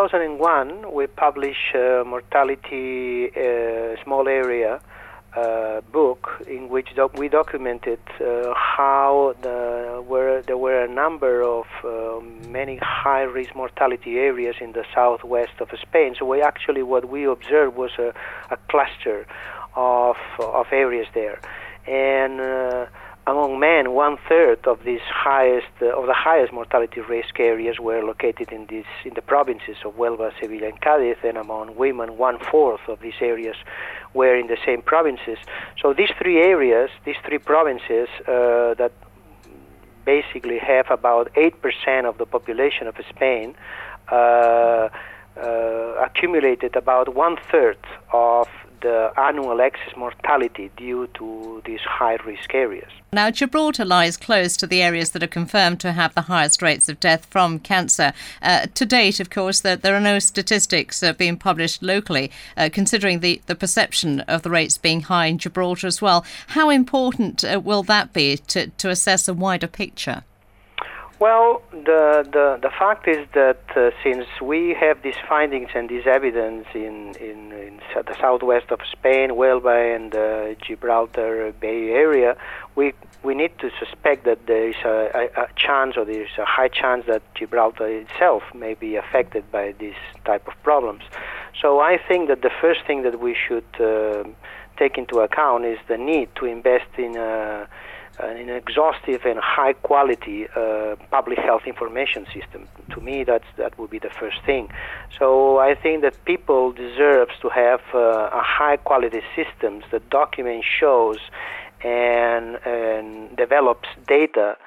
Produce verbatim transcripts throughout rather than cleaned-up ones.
thousand one, we published a mortality uh, small area uh, book in which doc we documented uh, how the, were, there were a number of uh, many high-risk mortality areas in the southwest of Spain. So we actually, what we observed was a, a cluster of, of areas there. And uh, among men, one-third of these highest uh, of the highest mortality risk areas were located in these in the provinces of Huelva, Sevilla, and Cádiz, and among women, one-fourth of these areas were in the same provinces. So these three areas, these three provinces uh, that basically have about eight percent of the population of Spain, uh, uh, accumulated about one-third of the annual excess mortality due to these high-risk areas. Now, Gibraltar lies close to the areas that are confirmed to have the highest rates of death from cancer. Uh, to date, of course, there, there are no statistics uh, being published locally, uh, considering the, the perception of the rates being high in Gibraltar as well. How important uh, will that be to, to assess a wider picture? Well, the, the, the fact is that uh, since we have these findings and this evidence in, in, in the southwest of Spain, Huelva, and the uh, Gibraltar Bay Area, we, we need to suspect that there is a, a, a chance, or there is a high chance that Gibraltar itself may be affected by this type of problems. So I think that the first thing that we should uh, take into account is the need to invest in a an exhaustive and high-quality uh, public health information system. To me, that's, that would be the first thing. So I think that people deserve to have uh, a high-quality systems that documents, shows, and, and develops data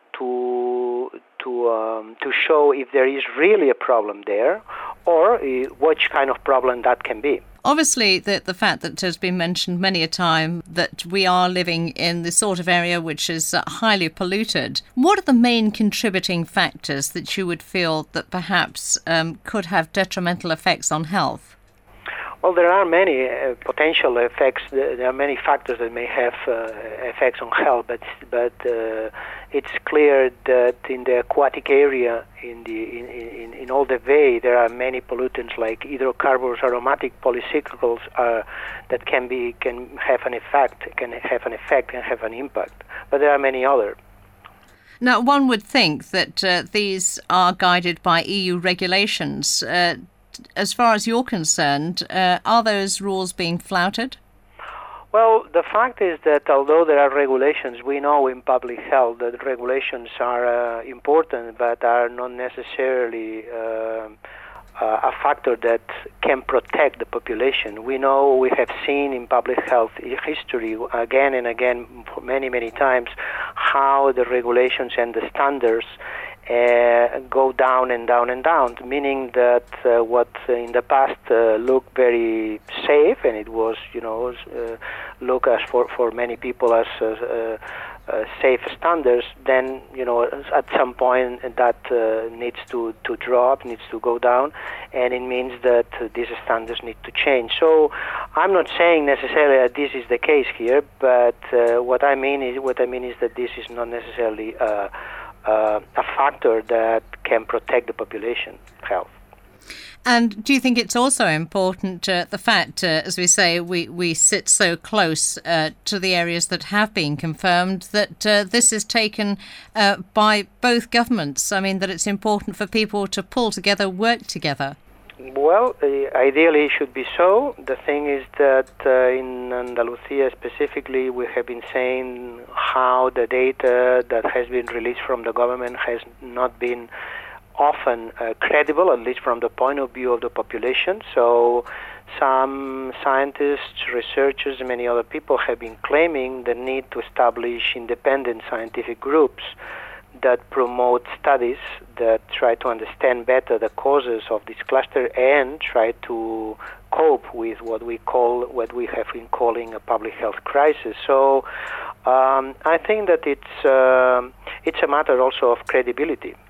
to to um, to show if there is really a problem there, or uh, which kind of problem that can be. Obviously, the, the fact that has been mentioned many a time that we are living in the sort of area which is uh, highly polluted. What are the main contributing factors that you would feel that perhaps um, could have detrimental effects on health? Well, there are many uh, potential effects. There are many factors that may have uh, effects on health, but but uh, it's clear that in the aquatic area, in the in, in, in all the bay, there are many pollutants like hydrocarbons, aromatic polycyclicals uh, that can be can have an effect, can have an effect, can have an impact. But there are many other. Now, one would think that uh, these are guided by E U regulations. Uh, As far as you're concerned, uh, are those rules being flouted? Well, the fact is that although there are regulations, we know in public health that regulations are uh, important, but are not necessarily uh, uh, a factor that can protect the population. We know, we have seen in public health history again and again, for many, many times, how the regulations and the standards Uh, go down and down and down, meaning that uh, what in the past uh, looked very safe, and it was, you know, uh, look as for, for many people as uh, uh, safe standards, then, you know, at some point that uh, needs to, to drop, needs to go down, and it means that uh, these standards need to change. So I'm not saying necessarily that this is the case here, but uh, what I mean is what I mean is that this is not necessarily uh, Uh, a factor that can protect the population health. And do you think it's also important, uh, the fact, uh, as we say, we, we sit so close uh, to the areas that have been confirmed, that uh, this is taken uh, by both governments? I mean, that it's important for people to pull together, work together? Well, uh, ideally it should be so. The thing is that uh, in Andalusia specifically, we have been saying how the data that has been released from the government has not been often uh, credible, at least from the point of view of the population. So some scientists, researchers, and many other people have been claiming the need to establish independent scientific groups that promote studies that try to understand better the causes of this cluster and try to cope with what we call, what we have been calling a public health crisis. So um, I think that it's uh, it's a matter also of credibility.